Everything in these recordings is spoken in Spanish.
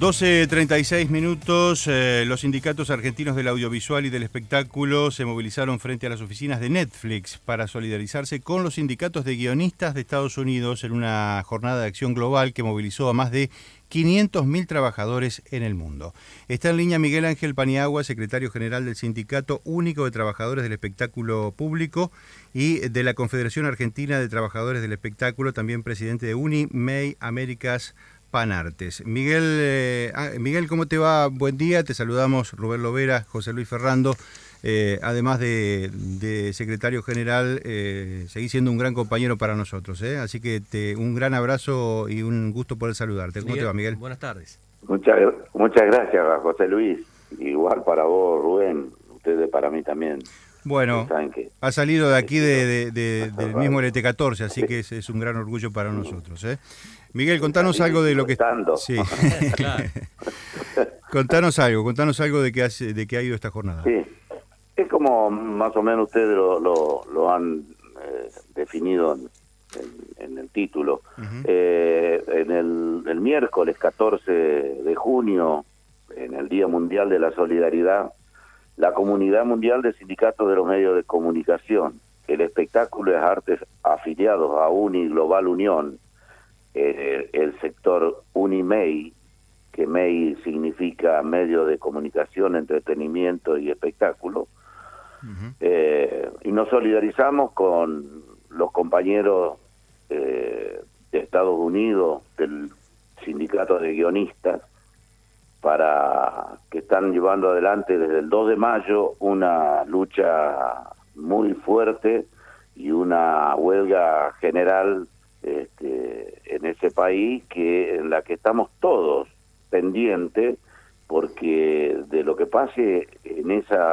12:36 los sindicatos argentinos del audiovisual y del espectáculo se movilizaron frente a las oficinas de Netflix para solidarizarse con los sindicatos de guionistas de Estados Unidos en una jornada de acción global que movilizó a más de 500.000 trabajadores en el mundo. Está en línea Miguel Ángel Paniagua, secretario general del Sindicato Único de Trabajadores del Espectáculo Público y de la Confederación Argentina de Trabajadores del Espectáculo, también presidente de UNI-MEI Américas Panartes. Miguel, ¿cómo te va? Buen día, te saludamos Rubén Lovera, José Luis Ferrando. Además de secretario general, seguís siendo un gran compañero para nosotros, así que un gran abrazo y un gusto poder saludarte. ¿Cómo te va, Miguel? Buenas tardes. Muchas gracias, José Luis. Igual para vos, Rubén, ustedes para mí también. Bueno, ha salido de aquí del mismo LT14, así que es un gran orgullo para nosotros. Miguel, contanos algo de lo que... Sí. Claro. Contanos algo de que ha ido esta jornada. Sí, es como más o menos ustedes lo han definido en el título. Uh-huh. En el miércoles 14 de junio, en el Día Mundial de la Solidaridad, la Comunidad Mundial de Sindicatos de los Medios de Comunicación, el espectáculo y las artes afiliados a UNI Global Unión, el sector UNI-MEI, que MEI significa Medio de Comunicación, Entretenimiento y Espectáculo, uh-huh. Y nos solidarizamos con los compañeros de Estados Unidos, del Sindicato de Guionistas, para que están llevando adelante desde el 2 de mayo una lucha muy fuerte y una huelga general en ese país en la que estamos todos pendientes, porque de lo que pase en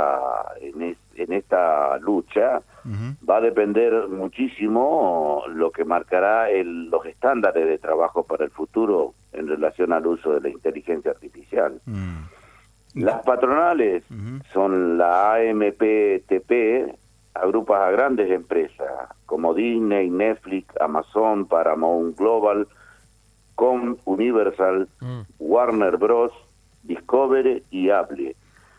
esta lucha uh-huh. va a depender muchísimo lo que marcará los estándares de trabajo para el futuro en relación al uso de la inteligencia artificial. Uh-huh. Las patronales uh-huh. son la AMPTP, agrupa a grandes empresas como Disney, Netflix, Amazon, Paramount Global, Universal, Warner Bros, Discovery y Apple.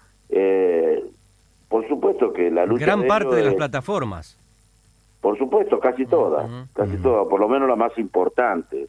Por supuesto que la lucha gran parte de las plataformas. Por supuesto, casi todas, por lo menos la más importante.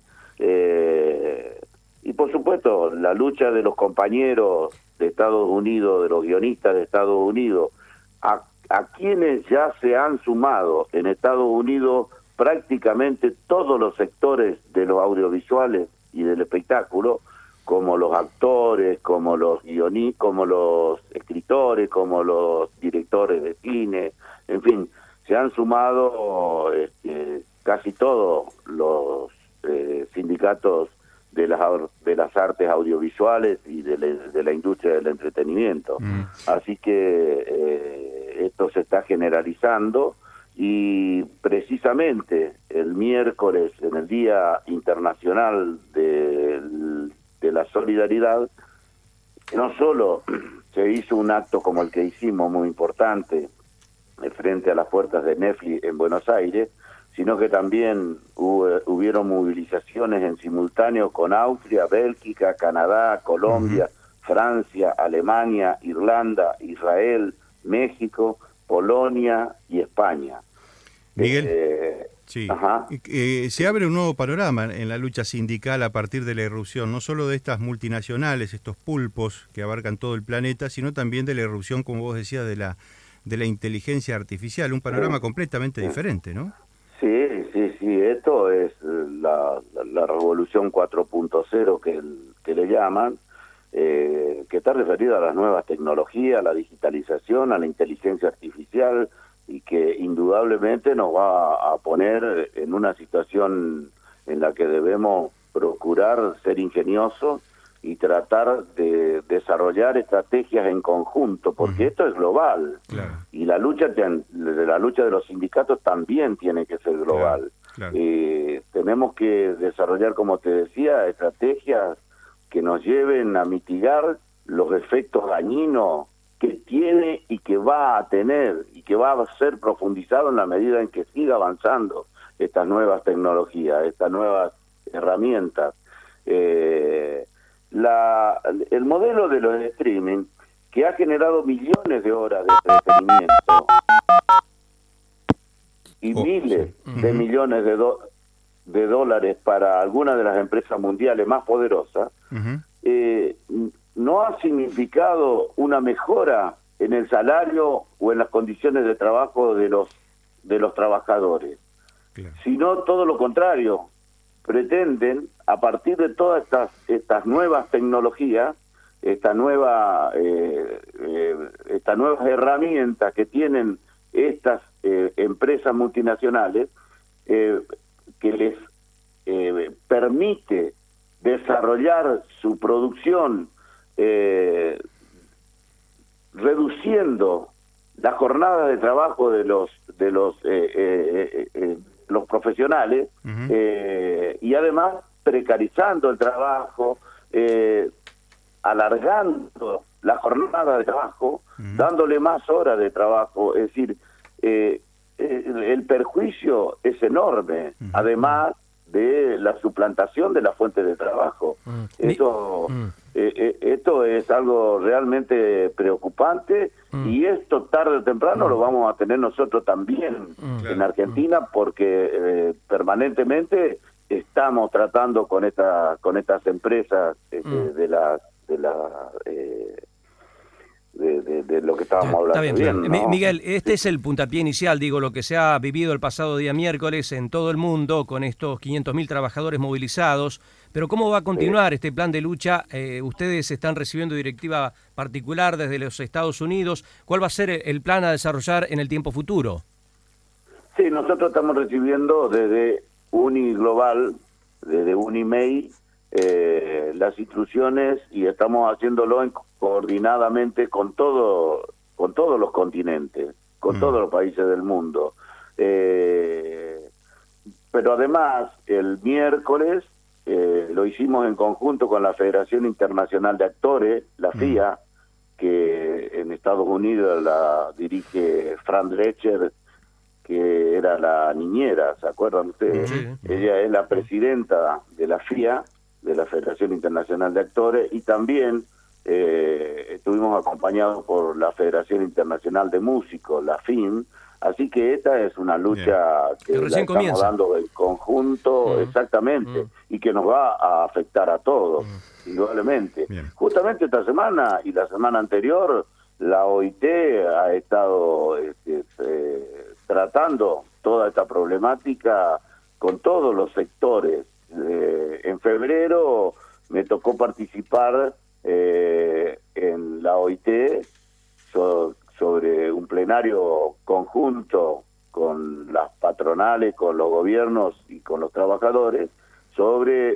Y por supuesto, la lucha de los compañeros de Estados Unidos, de los guionistas de Estados Unidos, a quienes ya se han sumado en Estados Unidos prácticamente todos los sectores de los audiovisuales y del espectáculo, como los actores, como los guionistas, como los escritores, como los directores de cine, en fin, se han sumado casi todos los sindicatos de las artes audiovisuales y de la industria del entretenimiento. Así que esto se está generalizando, y precisamente el miércoles, en el Día Internacional de la Solidaridad, no solo se hizo un acto como el que hicimos, muy importante, frente a las puertas de Netflix en Buenos Aires, sino que también hubieron movilizaciones en simultáneo con Austria, Bélgica, Canadá, Colombia, uh-huh. Francia, Alemania, Irlanda, Israel, México, Polonia y España. Miguel, sí. Se abre un nuevo panorama en la lucha sindical a partir de la irrupción, no solo de estas multinacionales, estos pulpos que abarcan todo el planeta, sino también de la irrupción, como vos decías, de la inteligencia artificial, un panorama completamente diferente, ¿no? Sí, esto es la revolución 4.0 que le llaman, que está referida a las nuevas tecnologías, a la digitalización, a la inteligencia artificial, y que indudablemente nos va a poner en una situación en la que debemos procurar ser ingeniosos y tratar de desarrollar estrategias en conjunto, porque esto es global. Claro. Y la lucha de los sindicatos también tiene que ser global. Claro. Tenemos que desarrollar, como te decía, estrategias que nos lleven a mitigar los efectos dañinos que tiene y que va a tener y que va a ser profundizado en la medida en que siga avanzando estas nuevas tecnologías, estas nuevas herramientas. el modelo de los streaming, que ha generado millones de horas de entretenimiento y miles de millones de dólares para algunas de las empresas mundiales más poderosas, no ha significado una mejora en el salario o en las condiciones de trabajo de los trabajadores, sino todo lo contrario. Pretenden, a partir de todas estas nuevas tecnologías, estas nuevas herramientas que tienen estas empresas multinacionales, que les permite desarrollar su producción, reduciendo la jornada de trabajo de los profesionales, y además precarizando el trabajo, alargando la jornada de trabajo, dándole más horas de trabajo. Es decir, el perjuicio es enorme, además de la suplantación de la fuente de trabajo. Esto es algo realmente preocupante, y esto tarde o temprano lo vamos a tener nosotros también en Argentina, porque permanentemente estamos tratando con estas empresas de lo que estábamos hablando. Está bien, ¿no? Miguel, este es el puntapié inicial, digo, lo que se ha vivido el pasado día miércoles en todo el mundo con estos 500.000 trabajadores movilizados, pero ¿cómo va a continuar este plan de lucha? Ustedes están recibiendo directiva particular desde los Estados Unidos. ¿Cuál va a ser el plan a desarrollar en el tiempo futuro? Sí, nosotros estamos recibiendo desde Uniglobal, desde Unimei, las instrucciones, y estamos haciéndolo coordinadamente con todos los continentes, con todos los países del mundo. Pero además, el miércoles lo hicimos en conjunto con la Federación Internacional de Actores, la FIA, que en Estados Unidos la dirige Fran Drescher, que era la niñera, ¿se acuerdan ustedes? Sí. Ella es la presidenta de la FIA, de la Federación Internacional de Actores, y también estuvimos acompañados por la Federación Internacional de Músicos, la FIM. Así que esta es una lucha que la estamos dando en conjunto, exactamente, y que nos va a afectar a todos, indudablemente. Justamente esta semana y la semana anterior, la OIT ha estado tratando toda esta problemática con todos los sectores. En febrero me tocó participar en la OIT sobre un plenario conjunto con las patronales, con los gobiernos y con los trabajadores sobre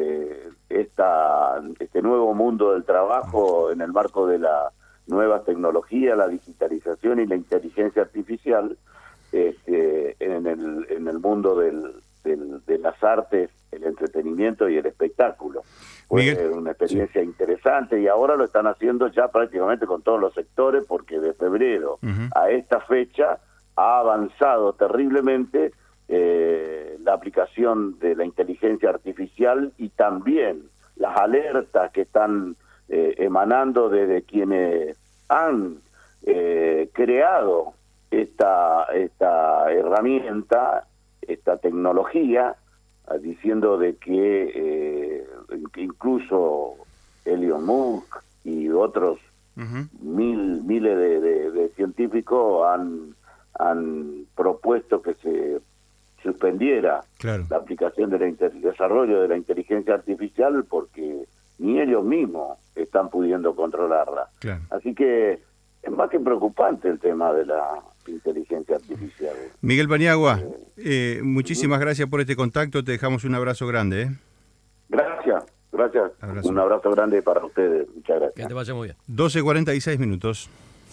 este nuevo mundo del trabajo en el marco de la nuevas tecnologías, la digitalización y la inteligencia artificial en el mundo de las artes, el entretenimiento y el espectáculo. Fue una experiencia interesante, y ahora lo están haciendo ya prácticamente con todos los sectores, porque de febrero a esta fecha ha avanzado terriblemente la aplicación de la inteligencia artificial, y también las alertas que están emanando desde quienes han creado esta herramienta, esta tecnología, diciendo de que incluso Elon Musk y otros miles de científicos han propuesto que se suspendiera la aplicación del desarrollo de la inteligencia artificial, porque ni ellos mismos están pudiendo controlarla. Así que es más que preocupante el tema de la inteligencia artificial. Miguel Paniagua, muchísimas gracias por este contacto, te dejamos un abrazo grande. Gracias. Abrazo. Un abrazo grande para ustedes, muchas gracias. Que te vaya muy bien. 12:46 minutos.